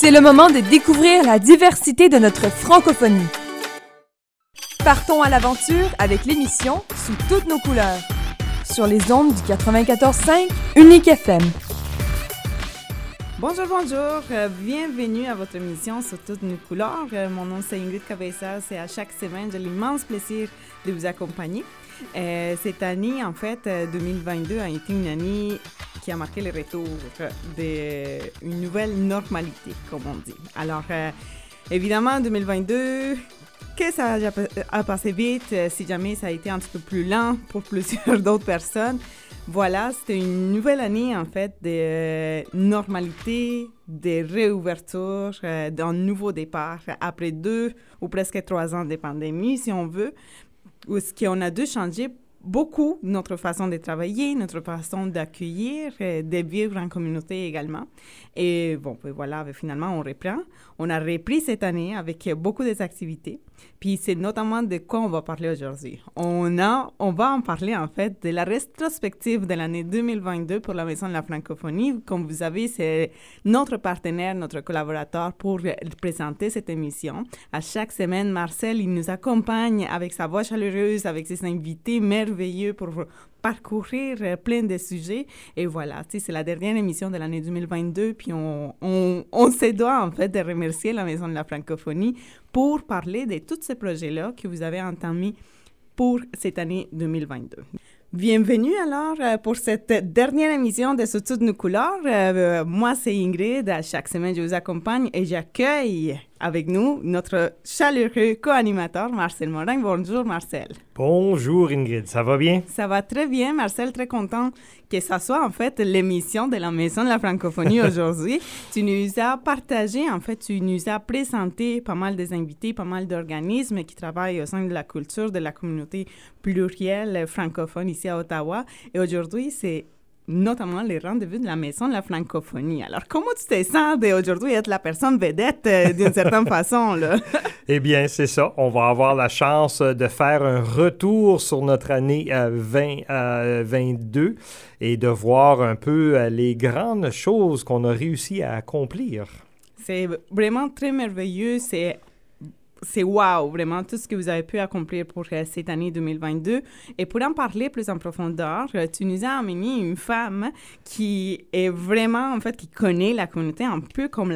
C'est le moment de découvrir la diversité de notre francophonie. Partons à l'aventure avec l'émission Sous toutes nos couleurs, sur les ondes du 94.5 Unique FM. Bonjour, bienvenue à votre émission Sur toutes nos couleurs. Mon nom c'est Ingrid Cabezas et à chaque semaine, j'ai l'immense plaisir de vous accompagner. Cette année, en fait, 2022 a été une année qui a marqué le retour d'une nouvelle normalité, comme on dit. Alors, évidemment, 2022, que ça a passé vite, si jamais ça a été un petit peu plus lent pour plusieurs d'autres personnes. Voilà, c'était une nouvelle année, en fait, de normalité, de réouverture, d'un nouveau départ, après 2 ou presque 3 ans de pandémie, si on veut, où ce qu'on a dû changer beaucoup notre façon de travailler, notre façon d'accueillir, de vivre en communauté également. Et bon, voilà, finalement, on reprend. On a repris cette année avec beaucoup d'activités. Puis c'est notamment de quoi on va parler aujourd'hui. On va en parler, en fait, de la rétrospective de l'année 2022 pour la Maison de la Francophonie. Comme vous savez, c'est notre partenaire, notre collaborateur pour présenter cette émission. À chaque semaine, Marcel, il nous accompagne avec sa voix chaleureuse, avec ses invités merveilleux pour parcourir plein de sujets. Et voilà, c'est la dernière émission de l'année 2022, puis on se doit, en fait, de remercier la Maison de la Francophonie pour parler de tous ces projets-là que vous avez entamés pour cette année 2022. Bienvenue alors pour cette dernière émission de Sous toutes nos couleurs. Moi, c'est Ingrid. À chaque semaine, je vous accompagne et j'accueille avec nous notre chaleureux co-animateur, Marcel Morin. Bonjour, Marcel. Bonjour, Ingrid. Ça va bien? Ça va très bien, Marcel. Très content que ça soit, en fait, l'émission de la Maison de la Francophonie aujourd'hui. Tu nous as partagé, en fait, tu nous as présenté pas mal des invités, pas mal d'organismes qui travaillent au sein de la culture de la communauté plurielle francophone ici à Ottawa. Et aujourd'hui, c'est notamment les rendez-vous de la Maison de la Francophonie. Alors, comment tu te sens d'aujourd'hui être la personne vedette d'une certaine façon, là? Eh bien, c'est ça. On va avoir la chance de faire un retour sur notre année 2022 et de voir un peu les grandes choses qu'on a réussi à accomplir. C'est vraiment très merveilleux. C'est wow, vraiment, tout ce que vous avez pu accomplir pour cette année 2022. Et pour en parler plus en profondeur, tu nous as amené une femme qui est vraiment, en fait, qui connaît la communauté un peu comme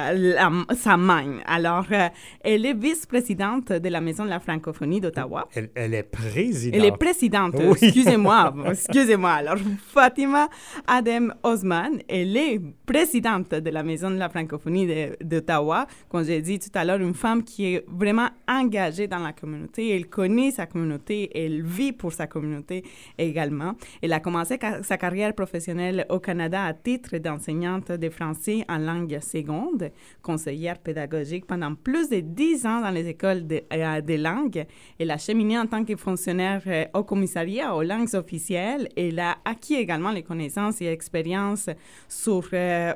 sa main. Alors, elle est vice-présidente de la Maison de la Francophonie d'Ottawa. Elle est présidente. Elle est présidente, oui. Excusez-moi. Alors, Fatima Adem Osman, elle est présidente de la Maison de la Francophonie d'Ottawa. Comme j'ai dit tout à l'heure, une femme qui est vraiment engagée dans la communauté. Elle connaît sa communauté, elle vit pour sa communauté également. Elle a commencé sa carrière professionnelle au Canada à titre d'enseignante de français en langue seconde, conseillère pédagogique pendant plus de 10 ans dans les écoles de langue. Elle a cheminé en tant que fonctionnaire au commissariat aux langues officielles. Elle a acquis également les connaissances et expériences sur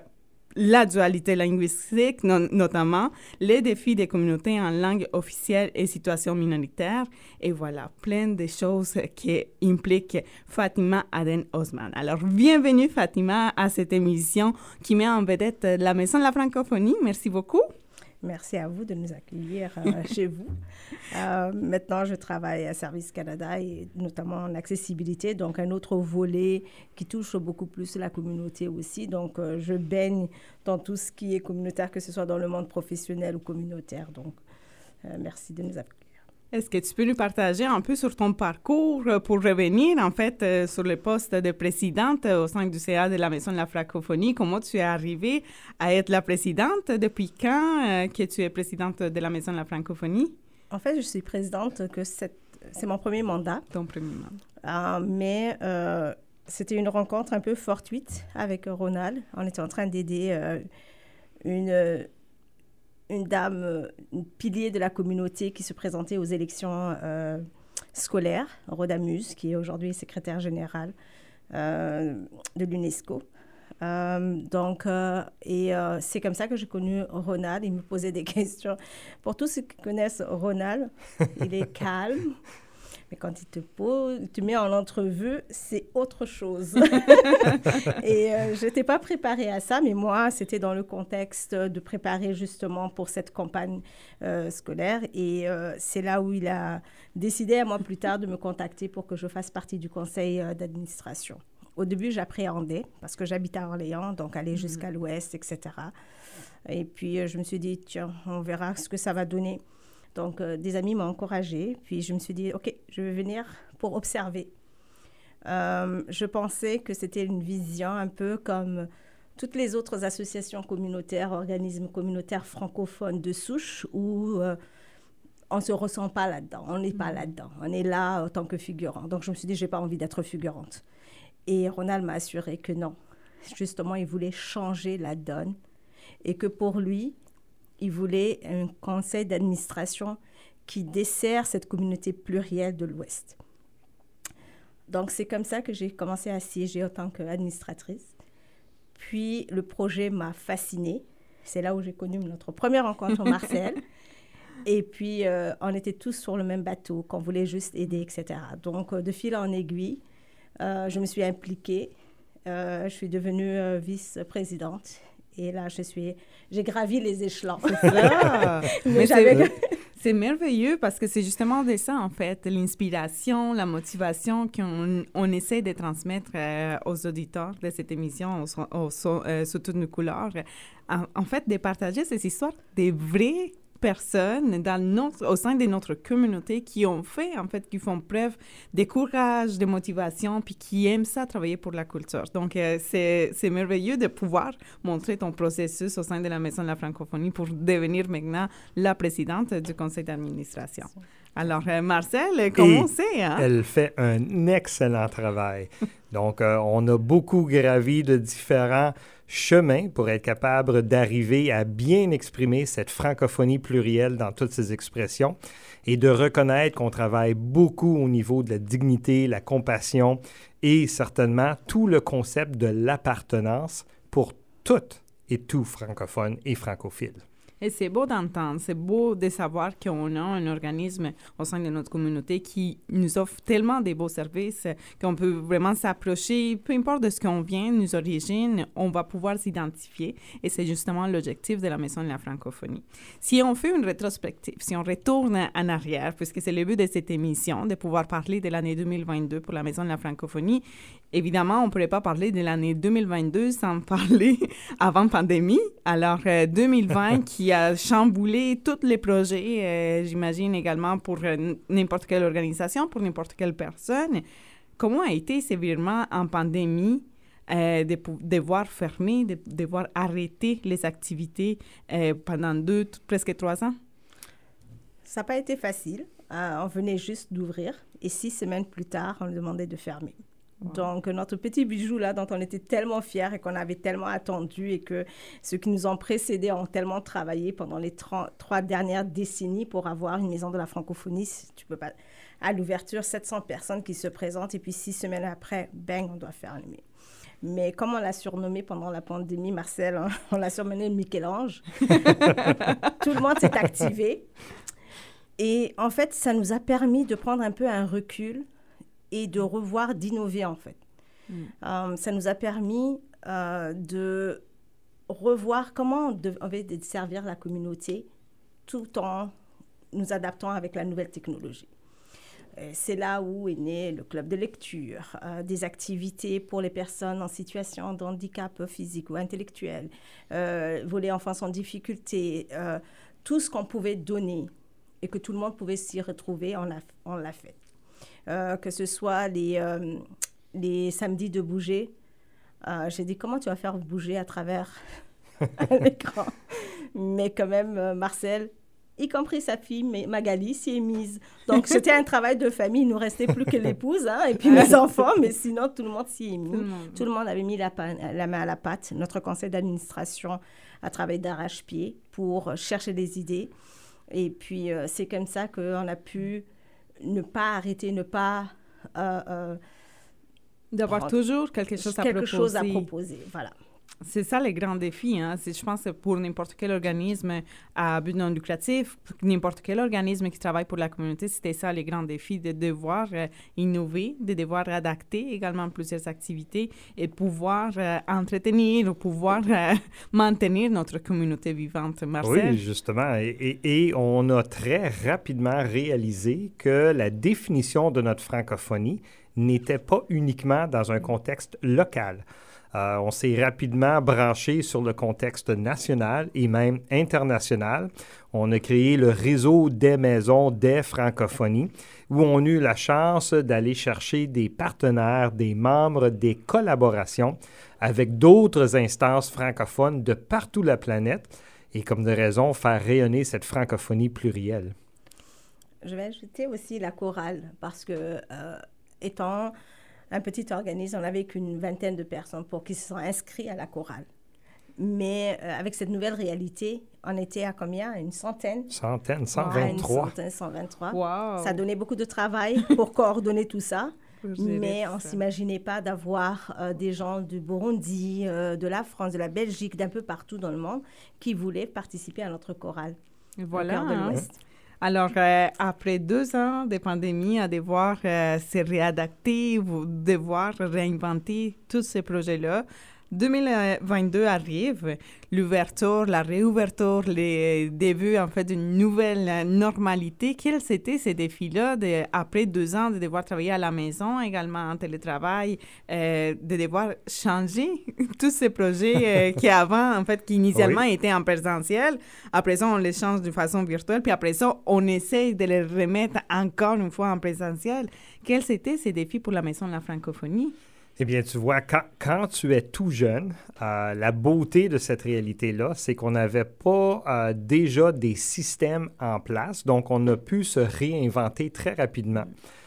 la dualité linguistique, notamment les défis des communautés en langue officielle et situations minoritaires. Et voilà, plein de choses qui impliquent Fatima Adem Osman. Alors, bienvenue Fatima à cette émission qui met en vedette la Maison de la Francophonie. Merci beaucoup. Merci à vous de nous accueillir chez vous. Maintenant, je travaille à Service Canada et notamment en accessibilité, donc un autre volet qui touche beaucoup plus la communauté aussi. Donc, je baigne dans tout ce qui est communautaire, que ce soit dans le monde professionnel ou communautaire. Donc, merci de nous accueillir. Est-ce que tu peux nous partager un peu sur ton parcours pour revenir, en fait, sur le poste de présidente au sein du CA de la Maison de la Francophonie? Comment tu es arrivée à être la présidente? Depuis quand que tu es présidente de la Maison de la Francophonie? En fait, je suis présidente que c'est mon premier mandat. Ton premier mandat. Mais c'était une rencontre un peu fortuite avec Ronald. On était en train d'aider une dame, une pilier de la communauté qui se présentait aux élections scolaires, Rodamuse, qui est aujourd'hui secrétaire générale de l'UNESCO. C'est comme ça que j'ai connu Ronald. Il me posait des questions. Pour tous ceux qui connaissent Ronald, il est calme, Mais quand il te met en entrevue, c'est autre chose. Et je n'étais pas préparée à ça, mais moi, c'était dans le contexte de préparer justement pour cette campagne scolaire. Et c'est là où il a décidé, un mois plus tard, de me contacter pour que je fasse partie du conseil d'administration. Au début, j'appréhendais parce que j'habite à Orléans, donc aller jusqu'à l'ouest, etc. Et puis, je me suis dit, tiens, on verra ce que ça va donner. Donc, des amis m'ont encouragée. Puis, je me suis dit, OK, je vais venir pour observer. Je pensais que c'était une vision un peu comme toutes les autres associations communautaires, organismes communautaires francophones de souche où on ne se ressent pas là-dedans, on n'est pas là-dedans. On est là en tant que figurant. Donc, je me suis dit, je n'ai pas envie d'être figurante. Et Ronald m'a assuré que non. Justement, il voulait changer la donne et que pour lui, il voulait un conseil d'administration qui dessert cette communauté plurielle de l'Ouest. Donc, c'est comme ça que j'ai commencé à siéger en tant qu'administratrice. Puis, le projet m'a fascinée. C'est là où j'ai connu notre première rencontre, Marcel. Et puis, on était tous sur le même bateau, qu'on voulait juste aider, etc. Donc, de fil en aiguille, je me suis impliquée. Je suis devenue vice-présidente. Et là, j'ai gravi les échelons. C'est ça. Mais c'est merveilleux parce que c'est justement de ça, en fait, l'inspiration, la motivation qu'on essaie de transmettre aux auditeurs de cette émission, sous toutes nos couleurs. En fait, de partager ces histoires des vraies personnes au sein de notre communauté qui font preuve de courage, de motivation, puis qui aiment ça, travailler pour la culture. Donc, c'est merveilleux de pouvoir montrer ton processus au sein de la Maison de la Francophonie pour devenir maintenant la présidente du conseil d'administration. Alors, Marcel, comment c'est? Hein? Elle fait un excellent travail. Donc, on a beaucoup gravi de différents chemins pour être capable d'arriver à bien exprimer cette francophonie plurielle dans toutes ses expressions et de reconnaître qu'on travaille beaucoup au niveau de la dignité, la compassion et certainement tout le concept de l'appartenance pour toutes et tous francophones et francophiles. Et c'est beau d'entendre, c'est beau de savoir qu'on a un organisme au sein de notre communauté qui nous offre tellement de beaux services qu'on peut vraiment s'approcher, peu importe de ce qu'on vient, nos origines, on va pouvoir s'identifier. Et c'est justement l'objectif de la Maison de la Francophonie. Si on fait une rétrospective, si on retourne en arrière, puisque c'est le but de cette émission, de pouvoir parler de l'année 2022 pour la Maison de la Francophonie, évidemment, on ne pourrait pas parler de l'année 2022 sans parler avant pandémie. Alors, 2020 qui a chamboulé tous les projets, j'imagine également pour n'importe quelle organisation, pour n'importe quelle personne. Comment a été sévèrement en pandémie de devoir fermer, de devoir arrêter les activités pendant presque 3 ans? Ça n'a pas été facile. On venait juste d'ouvrir et 6 semaines plus tard, on nous demandait de fermer. Wow. Donc, notre petit bijou là, dont on était tellement fiers et qu'on avait tellement attendu et que ceux qui nous ont précédés ont tellement travaillé pendant les 3 dernières décennies pour avoir une maison de la francophonie, tu peux pas... À l'ouverture, 700 personnes qui se présentent et puis 6 semaines après, bang, on doit fermer. Mais comme on l'a surnommé pendant la pandémie, Marcel, on l'a surnommé Michel-Ange. Tout le monde s'est activé. Et en fait, ça nous a permis de prendre un peu un recul et de revoir, d'innover en fait. Ça nous a permis de revoir comment on devait servir la communauté tout en nous adaptant avec la nouvelle technologie. C'est là où est né le club de lecture, des activités pour les personnes en situation de handicap physique ou intellectuel, volet enfance en difficulté, tout ce qu'on pouvait donner et que tout le monde pouvait s'y retrouver, on l'a fait. Que ce soit les samedis de bouger. J'ai dit, comment tu vas faire bouger à travers l'écran? Mais quand même, Marcel, y compris sa fille, Magali, s'y est mise. Donc, c'était un travail de famille. Il ne nous restait plus que l'épouse et puis mes enfants, mais sinon, tout le monde s'y est mis. Tout le monde avait mis la main à la pâte. Notre conseil d'administration a travaillé d'arrache-pied pour chercher des idées. Et puis, c'est comme ça qu'on a pu ne pas arrêter, ne pas... d'avoir toujours quelque chose à proposer. Voilà. C'est ça le grand défi. Hein? Je pense que pour n'importe quel organisme à but non lucratif, n'importe quel organisme qui travaille pour la communauté, c'était ça le grand défi, de devoir innover, de devoir adapter également plusieurs activités et pouvoir entretenir ou pouvoir maintenir notre communauté vivante. Marcel? Oui, justement. Et on a très rapidement réalisé que la définition de notre francophonie n'était pas uniquement dans un contexte local. On s'est rapidement branché sur le contexte national et même international. On a créé le réseau des maisons des francophonies où on a eu la chance d'aller chercher des partenaires, des membres, des collaborations avec d'autres instances francophones de partout la planète et comme de raison, faire rayonner cette francophonie plurielle. Je vais ajouter aussi la chorale parce que étant un petit organisme, on n'avait qu'une vingtaine de personnes pour qui se sont inscrits à la chorale. Mais avec cette nouvelle réalité, on était à combien? Une centaine? 123. 123. Wow. Ça donnait beaucoup de travail pour coordonner tout ça. Mais on ne s'imaginait pas d'avoir des gens du Burundi, de la France, de la Belgique, d'un peu partout dans le monde qui voulaient participer à notre chorale. Voilà. Au cœur de l'Ouest. Alors, après 2 ans de pandémie, à devoir se réadapter, devoir réinventer tous ces projets-là, 2022 arrive, l'ouverture, la réouverture, les débuts en fait d'une nouvelle normalité. Quels étaient ces défis-là après 2 ans de devoir travailler à la maison, également en télétravail, de devoir changer tous ces projets qui avant, en fait, qui initialement étaient en présentiel. Après ça, on les change de façon virtuelle, puis après ça, on essaye de les remettre encore une fois en présentiel. Quels étaient ces défis pour la Maison de la francophonie? Eh bien, tu vois, quand tu es tout jeune, la beauté de cette réalité-là, c'est qu'on n'avait pas déjà des systèmes en place, donc on a pu se réinventer très rapidement.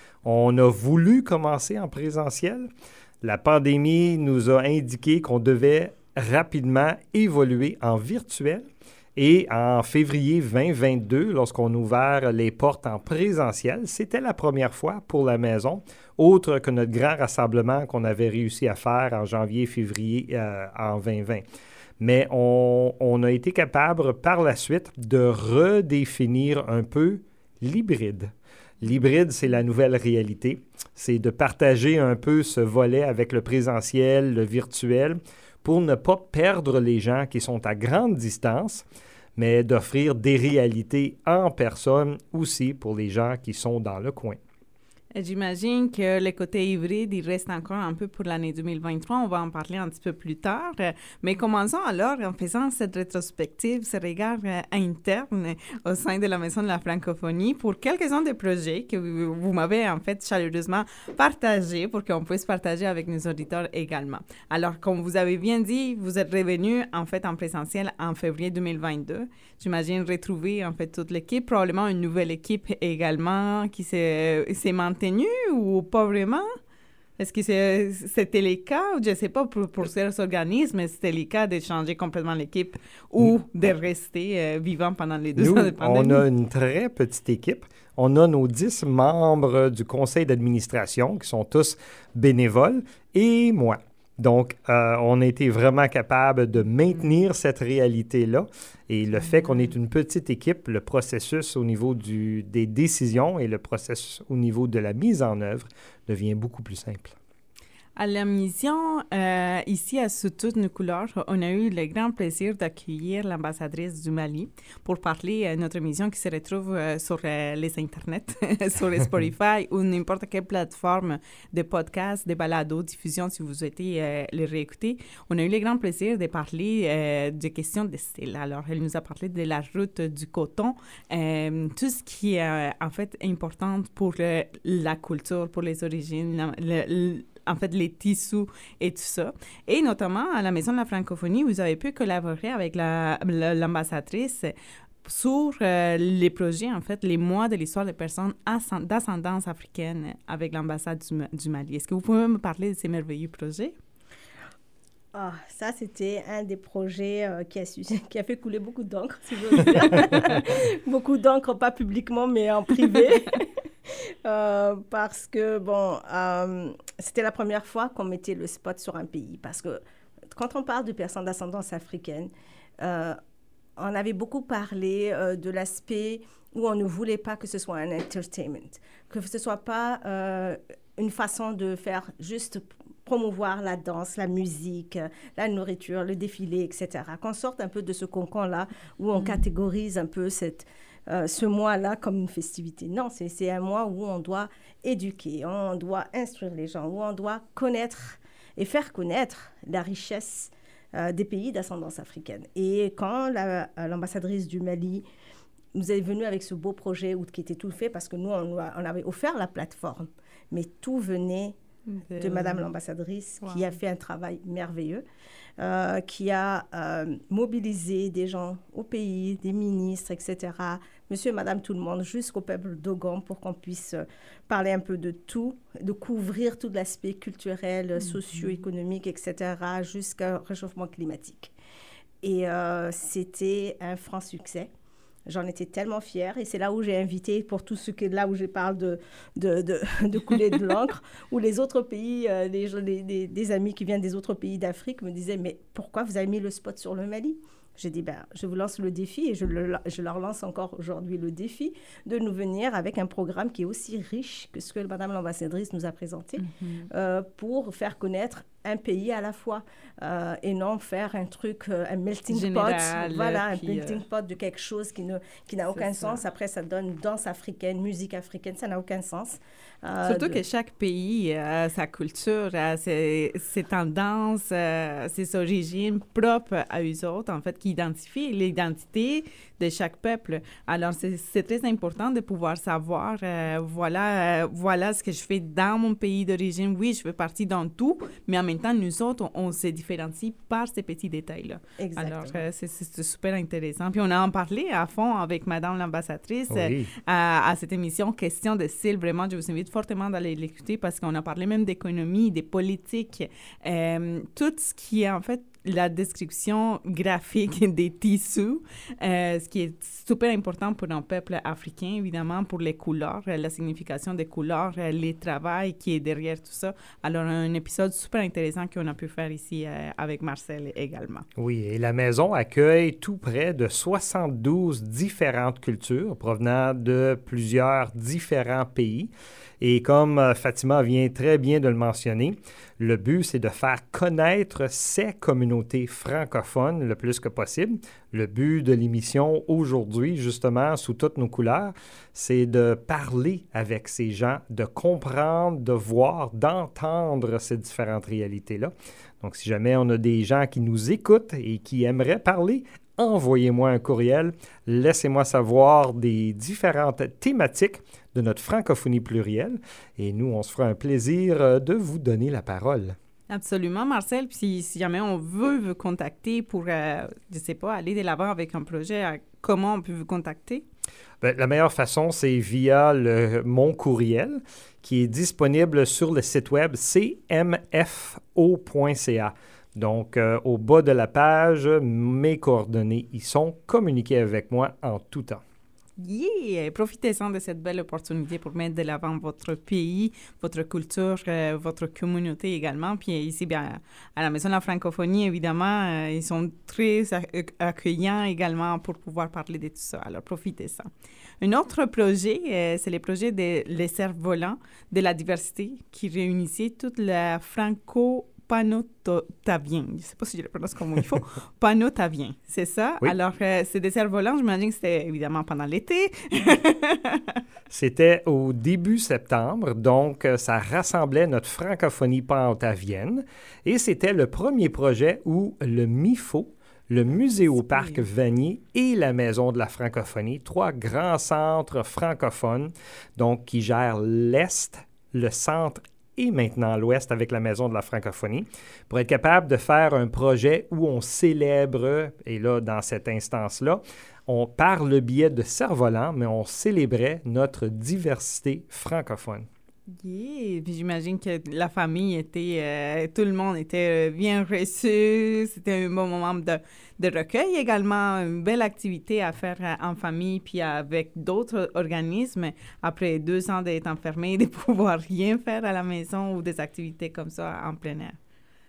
On a voulu commencer en présentiel. La pandémie nous a indiqué qu'on devait rapidement évoluer en virtuel. Et en février 2022, lorsqu'on a ouvert les portes en présentiel, c'était la première fois pour la maison, autre que notre grand rassemblement qu'on avait réussi à faire en janvier-février en 2020. Mais on a été capable par la suite de redéfinir un peu l'hybride. L'hybride, c'est la nouvelle réalité. C'est de partager un peu ce volet avec le présentiel, le virtuel, pour ne pas perdre les gens qui sont à grande distance, mais d'offrir des réalités en personne aussi pour les gens qui sont dans le coin. J'imagine que le côté hybride, il reste encore un peu pour l'année 2023. On va en parler un petit peu plus tard. Mais commençons alors en faisant cette rétrospective, ce regard interne au sein de la Maison de la francophonie pour quelques-uns des projets que vous m'avez en fait chaleureusement partagés pour qu'on puisse partager avec nos auditeurs également. Alors, comme vous avez bien dit, vous êtes revenu en fait en présentiel en février 2022. J'imagine retrouver en fait toute l'équipe, probablement une nouvelle équipe également qui s'est maintenue ou pas vraiment? Est-ce que c'était le cas? Je ne sais pas pour ces organismes, c'était le cas de changer complètement l'équipe ou de rester vivant pendant les 2 ans de pandémie? On a une très petite équipe. On a nos 10 membres du conseil d'administration qui sont tous bénévoles et moi. Donc, on a été vraiment capable de maintenir cette réalité-là. Et le fait qu'on est une petite équipe, le processus au niveau des décisions et le processus au niveau de la mise en œuvre devient beaucoup plus simple. À la mission, ici à Sous toutes nos couleurs, on a eu le grand plaisir d'accueillir l'ambassadrice du Mali pour parler de notre mission qui se retrouve sur les internets, sur les Spotify ou n'importe quelle plateforme de podcast, de balado, diffusion si vous souhaitez les réécouter. On a eu le grand plaisir de parler de questions de style. Alors, elle nous a parlé de la route du coton, tout ce qui est en fait important pour la culture, pour les origines, en fait, les tissus et tout ça. Et notamment, à la Maison de la francophonie, vous avez pu collaborer avec l'ambassadrice sur les projets, en fait, les mois de l'histoire des personnes d'ascendance africaine avec l'ambassade du Mali. Est-ce que vous pouvez me parler de ces merveilleux projets? Ah, ça, c'était un des projets qui a fait couler beaucoup d'encre, si j'ose dire. Beaucoup d'encre, pas publiquement, mais en privé. Parce que, bon, c'était la première fois qu'on mettait le spot sur un pays. Parce que quand on parle de personnes d'ascendance africaine, on avait beaucoup parlé de l'aspect où on ne voulait pas que ce soit un entertainment, que ce ne soit pas une façon de faire juste promouvoir la danse, la musique, la nourriture, le défilé, etc. Qu'on sorte un peu de ce cocon-là où on catégorise un peu ce mois-là comme une festivité. Non, c'est un mois où on doit éduquer, on doit instruire les gens, où on doit connaître et faire connaître la richesse des pays d'ascendance africaine. Et quand l'ambassadrice du Mali nous est venue avec ce beau projet qui était tout fait, parce que nous, on avait offert la plateforme, mais tout venait de Madame l'ambassadrice, qui a fait un travail merveilleux, qui a mobilisé des gens au pays, des ministres, etc., monsieur et madame tout le monde, jusqu'au peuple dogon, pour qu'on puisse parler un peu de tout, de couvrir tout l'aspect culturel, socio-économique, etc., jusqu'au réchauffement climatique. Et c'était un franc succès. J'en étais tellement fière, et c'est là où j'ai invité, pour tout ce qui est là où je parle de couler de l'encre, où les autres pays, des amis qui viennent des autres pays d'Afrique me disaient « Mais pourquoi vous avez mis le spot sur le Mali ?» J'ai dit, je vous lance le défi, et je leur lance encore aujourd'hui le défi de nous venir avec un programme qui est aussi riche que ce que Madame l'ambassadrice nous a présenté, pour faire connaître un pays à la fois, et non faire un truc, un melting général, pot, voilà, un melting pot de quelque chose qui n'a aucun sens. Après, ça donne danse africaine, musique africaine, ça n'a aucun sens. Surtout que chaque pays a sa culture, a ses tendances, ses origines propres à eux autres, en fait, qui identifient l'identité de chaque peuple. Alors, c'est très important de pouvoir savoir, voilà ce que je fais dans mon pays d'origine. Oui, je fais partie dans tout, mais en même temps, nous autres, on se différencie par ces petits détails-là. Exactement. Alors, c'est super intéressant. Puis, on a en parlé à fond avec Madame l'ambassadrice à cette émission Question de style. Vraiment, je vous invite fortement d'aller l'écouter parce qu'on a parlé même d'économie, des politiques, tout ce qui est en fait la description graphique des tissus, ce qui est super important pour un peuple africain, évidemment, pour les couleurs, la signification des couleurs, les travail qui est derrière tout ça. Alors, un épisode super intéressant qu'on a pu faire ici avec Marcel également. Oui, et la maison accueille tout près de 72 différentes cultures provenant de plusieurs différents pays. Et comme Fatima vient très bien de le mentionner, le but, c'est de faire connaître ces communautés francophones le plus que possible. Le but de l'émission aujourd'hui, justement, sous toutes nos couleurs, c'est de parler avec ces gens, de comprendre, de voir, d'entendre ces différentes réalités-là. Donc, si jamais on a des gens qui nous écoutent et qui aimeraient parler, envoyez-moi un courriel, laissez-moi savoir des différentes thématiques de notre francophonie plurielle et nous, on se fera un plaisir de vous donner la parole. Absolument, Marcel. Puis si jamais on veut vous contacter pour, je ne sais pas, aller de l'avant avec un projet, comment on peut vous contacter? Bien, la meilleure façon, c'est via mon courriel qui est disponible sur le site web cmfo.ca. Donc, au bas de la page, mes coordonnées y sont. Communiquez avec moi en tout temps. Yeah! Profitez-en de cette belle opportunité pour mettre de l'avant votre pays, votre culture, votre communauté également. Puis ici, bien, à la Maison de la Francophonie, évidemment, ils sont très accueillants également pour pouvoir parler de tout ça. Alors, profitez-en. Un autre projet, c'est le projet des cerfs-volants de la diversité qui réunissait toute la panotavien. Je ne sais pas si je le prononce comme il faut. Panotavien, c'est ça? Oui. Alors, c'est des cerfs-volants. J'imagine que c'était évidemment pendant l'été. C'était au début septembre, donc ça rassemblait notre francophonie pantavienne. Et c'était le premier projet où le MIFO, le Muséoparc Vanier et la Maison de la Francophonie, 3 grands centres francophones, donc qui gèrent l'Est, le centre et maintenant l'Ouest avec la Maison de la Francophonie, pour être capable de faire un projet où on célèbre, et là, dans cette instance-là, on par le biais de cerfs-volants, mais on célébrait notre diversité francophone. Yeah. Puis j'imagine que la famille était, tout le monde était bien reçu. C'était un bon moment de recueil également, une belle activité à faire en famille puis avec d'autres organismes. Après 2 ans d'être enfermé, de pouvoir rien faire à la maison ou des activités comme ça en plein air.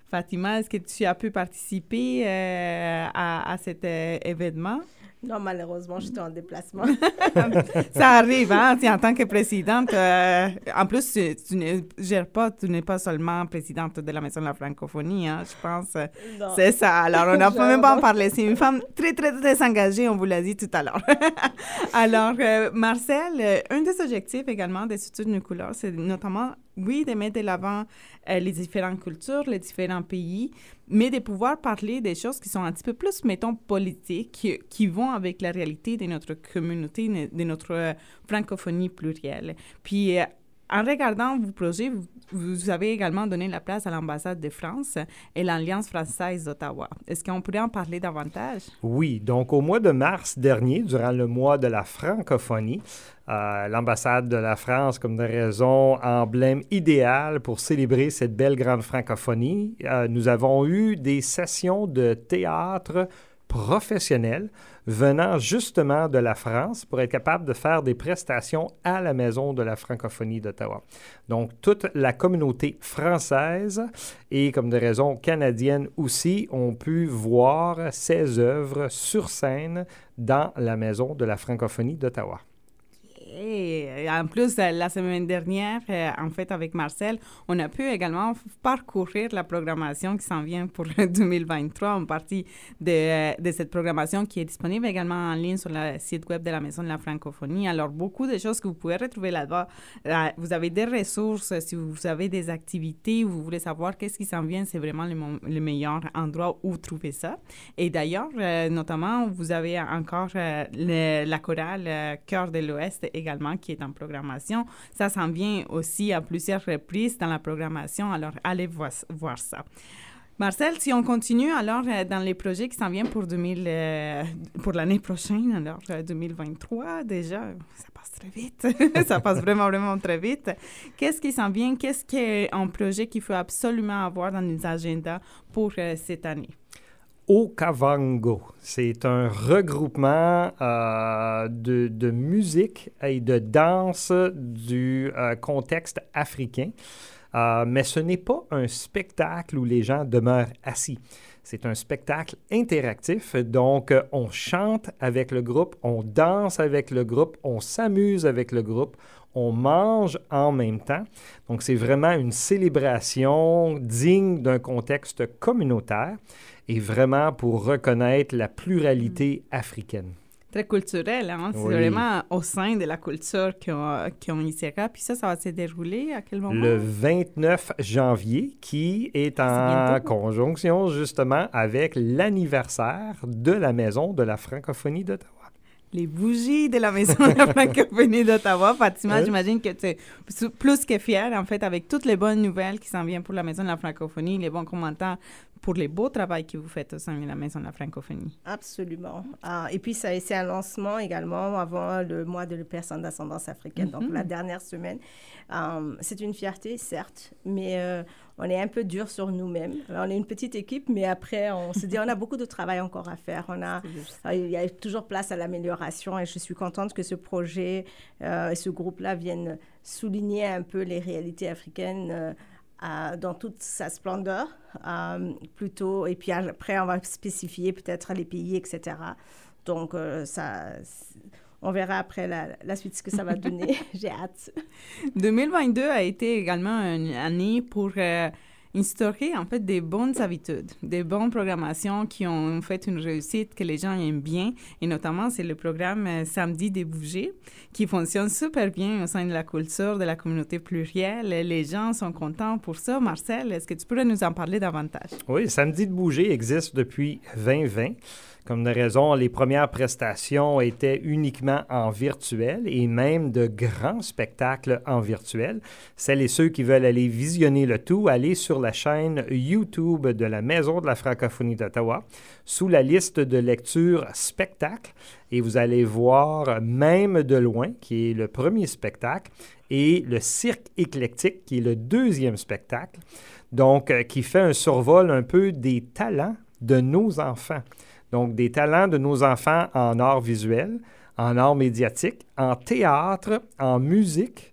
Fatima, est-ce que tu as pu participer à cet événement? Non, malheureusement, j'étais en déplacement. Ça arrive, hein? En tant que présidente, en plus, tu ne gères pas, tu n'es pas seulement présidente de la Maison de la Francophonie, hein, je pense. Non. C'est ça. Alors, on n'a même pas en parler. C'est une femme très, très, très engagée, on vous l'a dit tout à l'heure. Alors, Marcel, un des objectifs également des études de couleurs, c'est notamment, oui, de mettre de l'avant les différentes cultures, les différents pays, mais de pouvoir parler des choses qui sont un petit peu plus, mettons, politiques, qui vont avec la réalité de notre communauté, de notre francophonie plurielle. Puis, en regardant vos projets, vous avez également donné la place à l'ambassade de France et l'Alliance française d'Ottawa. Est-ce qu'on pourrait en parler davantage? Oui, donc au mois de mars dernier, durant le mois de la francophonie, l'ambassade de la France, comme de raison, emblème idéal pour célébrer cette belle grande francophonie, nous avons eu des sessions de théâtre professionnels venant justement de la France pour être capable de faire des prestations à la Maison de la francophonie d'Ottawa. Donc, toute la communauté française et, comme de raison, canadienne aussi, ont pu voir ces œuvres sur scène dans la Maison de la francophonie d'Ottawa. Et en plus, la semaine dernière, en fait, avec Marcel, on a pu également parcourir la programmation qui s'en vient pour 2023, une partie de cette programmation qui est disponible également en ligne sur le site web de la Maison de la Francophonie. Alors, beaucoup de choses que vous pouvez retrouver là-bas. Vous avez des ressources, si vous avez des activités, vous voulez savoir qu'est-ce qui s'en vient, c'est vraiment le meilleur endroit où trouver ça. Et d'ailleurs, notamment, vous avez encore la chorale Chœur de l'Ouest également qui est en programmation. Ça s'en vient aussi à plusieurs reprises dans la programmation, alors allez voir ça. Marcel, si on continue alors dans les projets qui s'en viennent pour l'année prochaine, alors 2023 déjà, ça passe très vite, ça passe vraiment, vraiment très vite. Qu'est-ce qui s'en vient? Qu'est-ce qui est un projet qu'il faut absolument avoir dans les agendas pour cette année? Okavango, c'est un regroupement de musique et de danse du contexte africain. Mais ce n'est pas un spectacle où les gens demeurent assis. C'est un spectacle interactif, donc on chante avec le groupe, on danse avec le groupe, on s'amuse avec le groupe, on mange en même temps. Donc c'est vraiment une célébration digne d'un contexte communautaire et vraiment pour reconnaître la pluralité africaine. Très culturel, hein? C'est vraiment au sein de la culture qu'on y sera. Puis ça va se dérouler à quel moment? Le 29 janvier, qui est en conjonction justement avec l'anniversaire de la Maison de la francophonie d'Ottawa. Les bougies de la Maison de la francophonie d'Ottawa. Fatima, j'imagine que tu es plus que fière, en fait, avec toutes les bonnes nouvelles qui s'en viennent pour la Maison de la francophonie, les bons commentaires pour les beaux travaux que vous faites au sein de la Maison de la francophonie. Absolument. Et puis, c'est un lancement également avant le mois de personnes d'ascendance africaine, donc la dernière semaine. C'est une fierté, certes, mais on est un peu dur sur nous-mêmes. On est une petite équipe, mais après, on se dit on a beaucoup de travail encore à faire. Il y a toujours place à l'amélioration et je suis contente que ce projet et ce groupe-là viennent souligner un peu les réalités africaines dans toute sa splendeur, plutôt. Et puis après, on va spécifier peut-être les pays, etc. Donc, on verra après la suite ce que ça va donner. J'ai hâte. 2022 a été également une année pour instaurer en fait des bonnes habitudes, des bonnes programmations qui ont fait une réussite que les gens aiment bien. Et notamment, c'est le programme Samedi des bougies qui fonctionne super bien au sein de la culture, de la communauté plurielle. Les gens sont contents pour ça. Marcel, est-ce que tu pourrais nous en parler davantage? Oui, Samedi de bougies existe depuis 2020. Comme de raison, les premières prestations étaient uniquement en virtuel et même de grands spectacles en virtuel. Celles et ceux qui veulent aller visionner le tout, allez sur la chaîne YouTube de la Maison de la francophonie d'Ottawa sous la liste de lecture spectacle et vous allez voir Même de loin, qui est le premier spectacle, et le Cirque éclectique, qui est le deuxième spectacle, donc qui fait un survol un peu des talents de nos enfants. Donc, des talents de nos enfants en art visuel, en art médiatique, en théâtre, en musique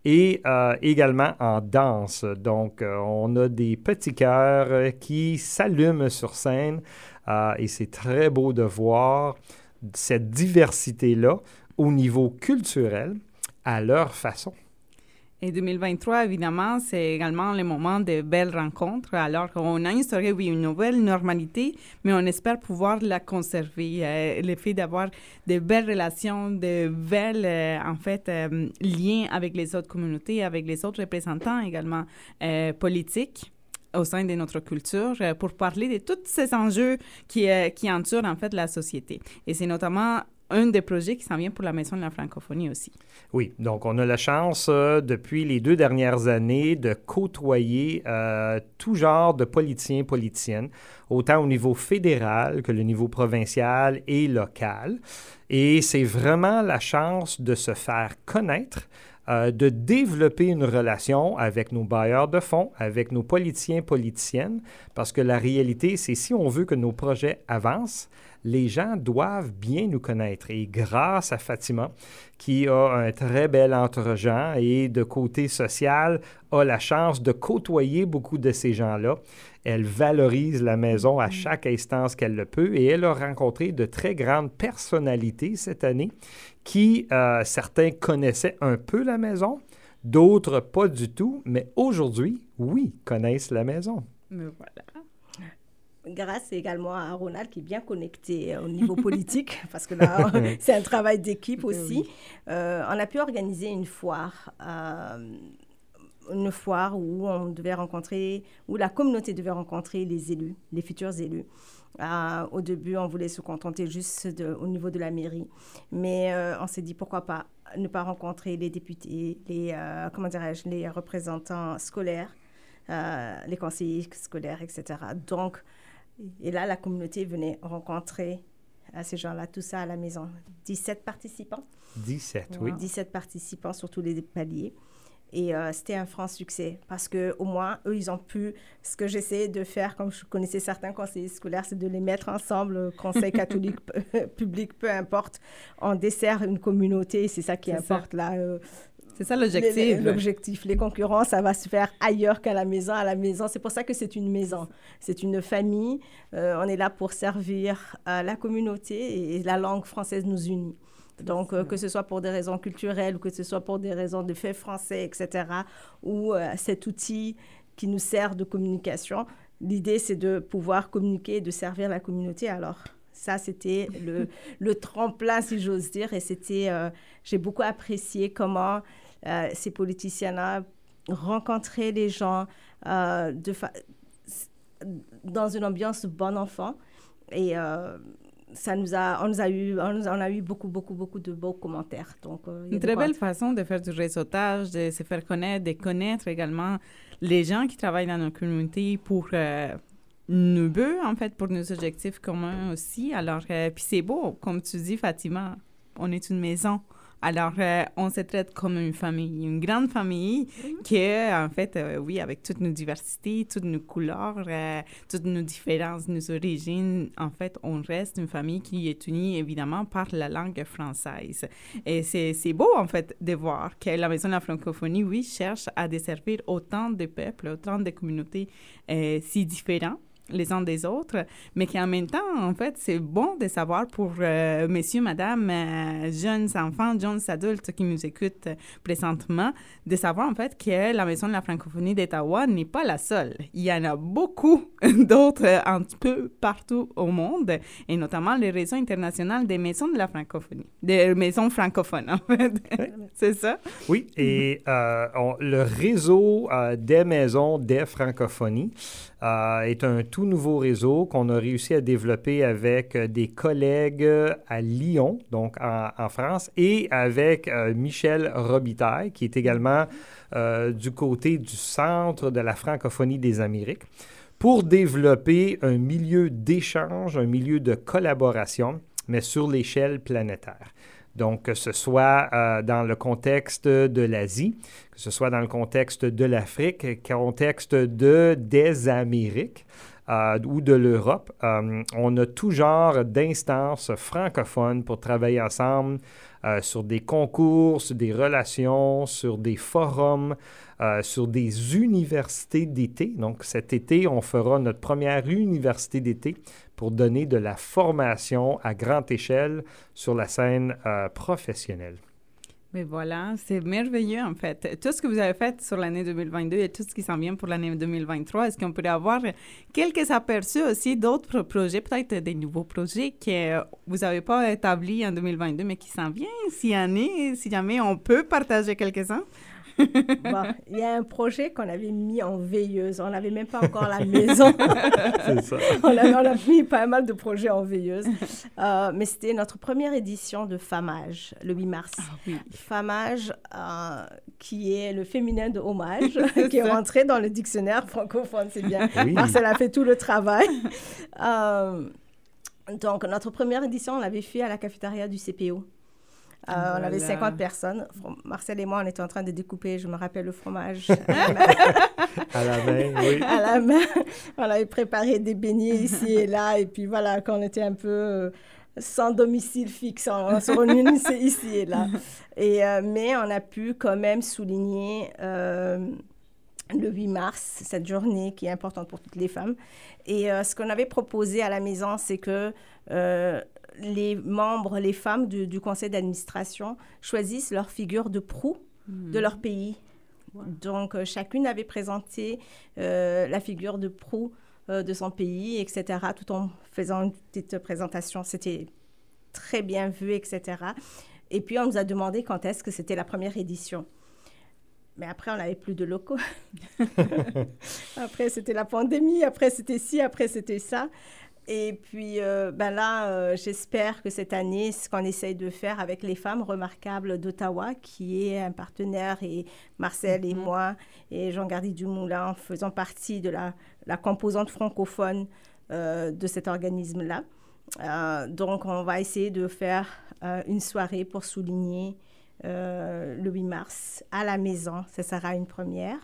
et également en danse. Donc, on a des petits cœurs qui s'allument sur scène et c'est très beau de voir cette diversité-là au niveau culturel à leur façon. Et 2023, évidemment, c'est également le moment de belles rencontres. Alors qu'on a instauré, oui, une nouvelle normalité, mais on espère pouvoir la conserver. Le fait d'avoir de belles relations, de belles, liens avec les autres communautés, avec les autres représentants également politiques au sein de notre culture pour parler de tous ces enjeux qui entourent, en fait, la société. Et c'est notamment un des projets qui s'en vient pour la Maison de la francophonie aussi. Oui, donc on a la chance depuis les 2 dernières années de côtoyer tout genre de politiciens, politiciennes, autant au niveau fédéral que le niveau provincial et local. Et c'est vraiment la chance de se faire connaître, de développer une relation avec nos bailleurs de fonds, avec nos politiciens, politiciennes, parce que la réalité, c'est si on veut que nos projets avancent, les gens doivent bien nous connaître. Et grâce à Fatima, qui a un très bel entre-gens et de côté social, a la chance de côtoyer beaucoup de ces gens-là. Elle valorise la maison à chaque instance qu'elle le peut et elle a rencontré de très grandes personnalités cette année qui, certains connaissaient un peu la maison, d'autres pas du tout, mais aujourd'hui, oui, connaissent la maison. Mais voilà. Grâce également à Ronald qui est bien connecté au niveau politique, parce que là, c'est un travail d'équipe aussi. On a pu organiser une foire où on devait rencontrer, où la communauté devait rencontrer les élus, les futurs élus. Au début, on voulait se contenter juste au niveau de la mairie, mais on s'est dit pourquoi pas ne pas rencontrer les députés, les représentants scolaires, les conseillers scolaires, etc. Donc, et là, la communauté venait rencontrer ces gens-là, tout ça à la maison. 17 participants. 17, wow. Oui. 17 participants sur tous les paliers. Et c'était un franc succès parce qu'au moins, eux, ils ont pu... Ce que j'essayais de faire, comme je connaissais certains conseillers scolaires, c'est de les mettre ensemble, conseil catholique, public, peu importe. On dessert une communauté, c'est ça qui importe là. C'est ça l'objectif. L'objectif. Les concurrents, ça va se faire ailleurs qu'à la maison. À la maison, c'est pour ça que c'est une maison. C'est une famille. On est là pour servir la communauté et la langue française nous unit. Donc, que ce soit pour des raisons culturelles ou que ce soit pour des raisons de fait français, etc., ou cet outil qui nous sert de communication, l'idée, c'est de pouvoir communiquer et de servir la communauté. Alors, ça, c'était le tremplin, si j'ose dire. Et c'était, j'ai beaucoup apprécié comment ces politiciens-là rencontraient les gens dans une ambiance bon enfant. Et on a eu beaucoup de beaux commentaires. Donc, une très belle façon de faire du réseautage, de se faire connaître, de connaître également les gens qui travaillent dans nos communautés pour nous deux, en fait, pour nos objectifs communs aussi. Alors, puis c'est beau, comme tu dis, Fatima, on est une maison. Alors, on se traite comme une famille, une grande famille qui est, en fait, oui, avec toutes nos diversités, toutes nos couleurs, toutes nos différences, nos origines. En fait, on reste une famille qui est unie, évidemment, par la langue française. Et c'est beau, en fait, de voir que la Maison de la francophonie, oui, cherche à desservir autant de peuples, autant de communautés si différents les uns des autres, mais qu'en même temps, en fait, c'est bon de savoir pour messieurs, madame, jeunes enfants, jeunes adultes qui nous écoutent présentement, de savoir, en fait, que la Maison de la francophonie d'Ottawa n'est pas la seule. Il y en a beaucoup d'autres un peu partout au monde, et notamment le réseau international des maisons de la francophonie, des maisons francophones, en fait. C'est ça? Oui, et le réseau des maisons des francophonies est un tout nouveau réseau qu'on a réussi à développer avec des collègues à Lyon, donc en France, et avec Michel Robitaille, qui est également du côté du Centre de la francophonie des Amériques, pour développer un milieu d'échange, un milieu de collaboration, mais sur l'échelle planétaire. Donc, que ce soit dans le contexte de l'Asie, que ce soit dans le contexte de l'Afrique, contexte des Amériques ou de l'Europe, on a tout genre d'instances francophones pour travailler ensemble sur des concours, sur des relations, sur des forums, sur des universités d'été. Donc, cet été, on fera notre première université d'été pour donner de la formation à grande échelle sur la scène professionnelle. Mais voilà, c'est merveilleux en fait. Tout ce que vous avez fait sur l'année 2022 et tout ce qui s'en vient pour l'année 2023, est-ce qu'on pourrait avoir quelques aperçus aussi d'autres projets, peut-être des nouveaux projets que vous n'avez pas établis en 2022, mais qui s'en viennent, si jamais on peut partager quelques-uns? Bon, il y a un projet qu'on avait mis en veilleuse. On n'avait même pas encore la maison. C'est ça. On a mis pas mal de projets en veilleuse. Mais c'était notre première édition de Famage, le 8 mars. Ah, oui. Famage, qui est le féminin de hommage, qui est rentré dans le dictionnaire francophone, c'est bien. Oui. Marcel a fait tout le travail. Donc, notre première édition, on l'avait fait à la cafétéria du CPO. On avait 50 personnes. Marcel et moi, on était en train de découper, je me rappelle, le fromage À la main, oui. à la main. On avait préparé des beignets ici et là. Et puis voilà, quand on était un peu sans domicile fixe, on se réunissait ici et là. Mais on a pu quand même souligner le 8 mars, cette journée qui est importante pour toutes les femmes. Et ce qu'on avait proposé à la maison, c'est que les membres, les femmes du conseil d'administration choisissent leur figure de proue de leur pays. Wow. Donc, chacune avait présenté la figure de proue de son pays, etc., tout en faisant une petite présentation. C'était très bien vu, etc. Et puis, on nous a demandé quand est-ce que c'était la première édition. Mais après, on n'avait plus de locaux. Après, c'était la pandémie. Après, c'était ci. Après, c'était ça. Et puis, j'espère que cette année, ce qu'on essaye de faire avec les femmes remarquables d'Ottawa, qui est un partenaire, et Marcel et moi, et Jean-Gardy Dumoulin, faisons partie de la composante francophone de cet organisme-là. Donc, on va essayer de faire une soirée pour souligner le 8 mars à la maison. Ce sera une première.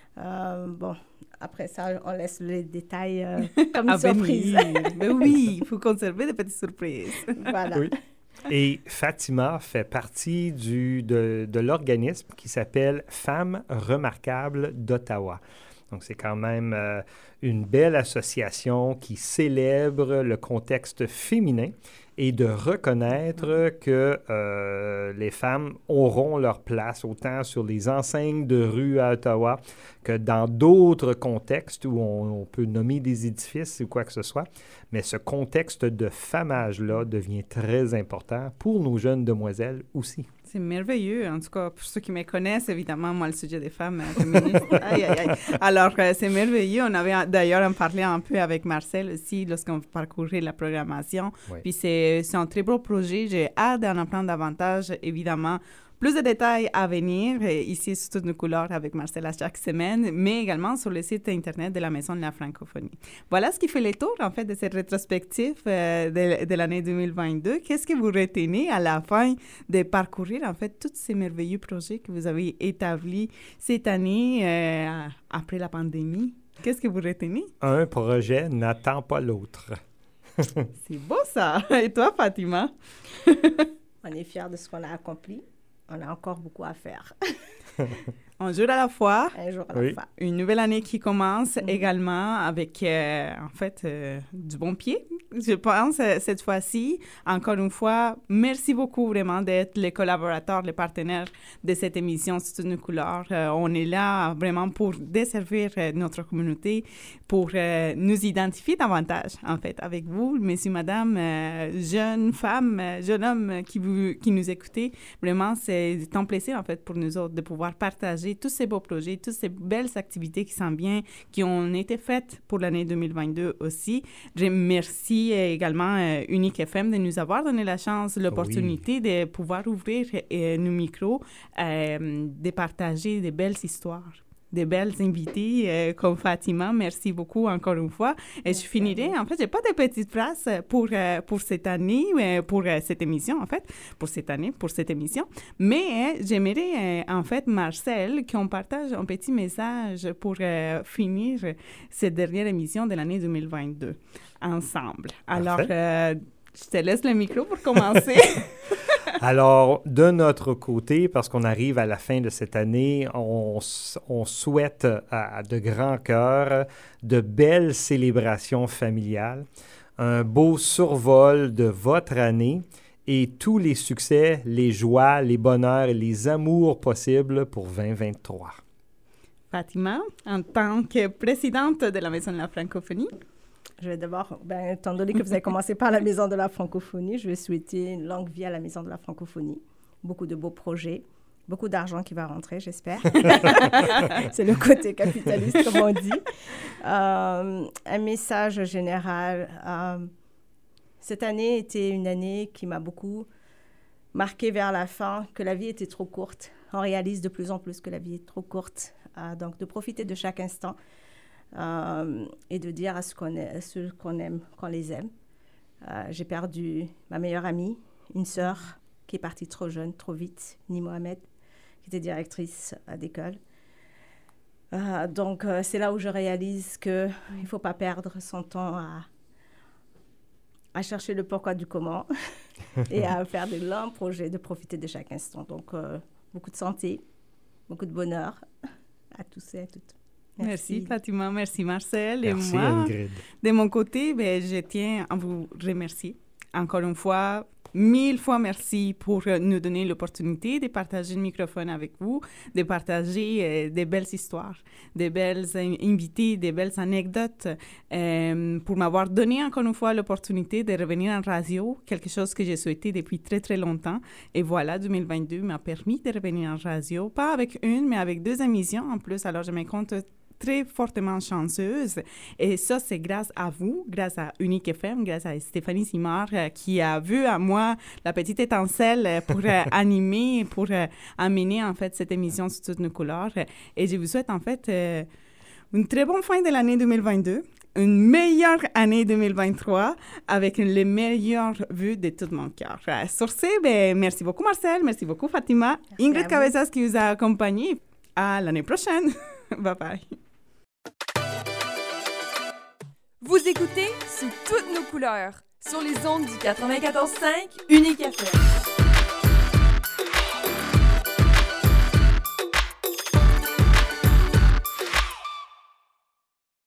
Après ça, on laisse les détails comme une surprise. Mais oui, il faut conserver des petites surprises. Voilà. Oui. Et Fatima fait partie de l'organisme qui s'appelle Femmes remarquables d'Ottawa. Donc, c'est quand même une belle association qui célèbre le contexte féminin et de reconnaître que les femmes auront leur place autant sur les enseignes de rue à Ottawa que dans d'autres contextes où on peut nommer des édifices ou quoi que ce soit. Mais ce contexte de famage-là devient très important pour nos jeunes demoiselles aussi. C'est merveilleux. En tout cas, pour ceux qui me connaissent, évidemment, moi, le sujet des femmes féministes. Aïe, aïe, aïe. Alors, c'est merveilleux. On avait d'ailleurs en parlé un peu avec Marcel aussi lorsqu'on parcourait la programmation. Oui. Puis c'est un très beau projet. J'ai hâte d'en apprendre davantage, évidemment. Plus de détails à venir ici sur Toutes nos couleurs avec Marcel à chaque semaine, mais également sur le site Internet de la Maison de la Francophonie. Voilà ce qui fait le tour, en fait, de cette rétrospective de l'année 2022. Qu'est-ce que vous retenez à la fin de parcourir, en fait, tous ces merveilleux projets que vous avez établis cette année après la pandémie? Qu'est-ce que vous retenez? Un projet n'attend pas l'autre. C'est beau, ça! Et toi, Fatima? On est fiers de ce qu'on a accompli. On a encore beaucoup à faire. Un jour à la fois. Un jour à la fois. Une nouvelle année qui commence également avec, du bon pied, je pense, cette fois-ci. Encore une fois, merci beaucoup vraiment d'être les collaborateurs, les partenaires de cette émission C'est une couleur. On est là vraiment pour desservir notre communauté, pour nous identifier davantage, en fait, avec vous, messieurs, madame, jeunes femmes, jeunes hommes qui nous écoutez. Vraiment, c'est un plaisir, en fait, pour nous autres de pouvoir partager tous ces beaux projets, toutes ces belles activités qui s'en viennent, qui ont été faites pour l'année 2022 aussi. Je remercie également Unique FM de nous avoir donné la chance, l'opportunité de pouvoir ouvrir nos micros, de partager des belles histoires. Des belles invités comme Fatima. Merci beaucoup encore une fois. Et je finirai, en fait, j'ai pas de petites phrases pour cette année, pour cette émission, en fait, pour cette émission. Mais j'aimerais, en fait, Marcel, qu'on partage un petit message pour finir cette dernière émission de l'année 2022 ensemble. Alors, je te laisse le micro pour commencer. Alors, de notre côté, parce qu'on arrive à la fin de cette année, on souhaite à de grand cœur de belles célébrations familiales, un beau survol de votre année et tous les succès, les joies, les bonheurs et les amours possibles pour 2023. Fatima, en tant que présidente de la Maison de la Francophonie. Je vais d'abord, étant donné que vous avez commencé par la Maison de la Francophonie, je vais souhaiter une longue vie à la Maison de la Francophonie. Beaucoup de beaux projets, beaucoup d'argent qui va rentrer, j'espère. C'est le côté capitaliste, comme on dit. Un message général. Cette année était une année qui m'a beaucoup marquée vers la fin, que la vie était trop courte. On réalise de plus en plus que la vie est trop courte. Donc, de profiter de chaque instant. Et de dire à ceux qu'on aime, qu'on les aime. J'ai perdu ma meilleure amie, une sœur qui est partie trop jeune, trop vite, Ni Mohamed, qui était directrice d'école. Donc, c'est là où je réalise qu'il ne faut pas perdre son temps à chercher le pourquoi du comment et à faire de longs projets, de profiter de chaque instant. Donc, beaucoup de santé, beaucoup de bonheur à tous et à toutes. Merci Fatima, merci Marcel. Merci et moi, Ingrid. De mon côté, je tiens à vous remercier. Encore une fois, 1000 fois merci pour nous donner l'opportunité de partager le microphone avec vous, de partager des belles histoires, des belles invités, des belles anecdotes, pour m'avoir donné encore une fois l'opportunité de revenir en radio, quelque chose que j'ai souhaité depuis très très longtemps. Et voilà, 2022 m'a permis de revenir en radio, pas avec une, mais avec 2 émissions en plus. Alors je me compte très fortement chanceuse. Et ça, c'est grâce à vous, grâce à Unique FM, grâce à Stéphanie Simard, qui a vu à moi la petite étincelle pour animer, pour amener, en fait, cette émission sur toutes nos couleurs. Et je vous souhaite, en fait, une très bonne fin de l'année 2022, une meilleure année 2023, avec les meilleures vues de tout mon cœur. Sur ce, merci beaucoup, Marcel, merci beaucoup, Fatima. Merci Ingrid Cabezas qui vous a accompagné. À l'année prochaine. Bye-bye. Vous écoutez Sous toutes nos couleurs, sur les ondes du 94.5 Unique FM.